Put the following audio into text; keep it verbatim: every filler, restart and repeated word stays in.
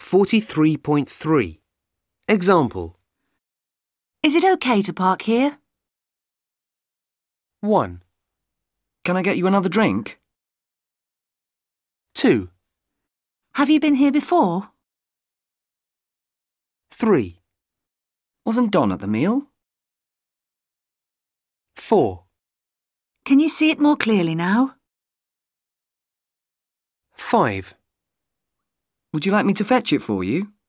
forty-three point three. Example. Is it okay to park here? one. Can I get you another drink? two. Have you been here before? three. Wasn't Don at the meal? four. Can you see it more clearly now? five. Would you like me to fetch it for you?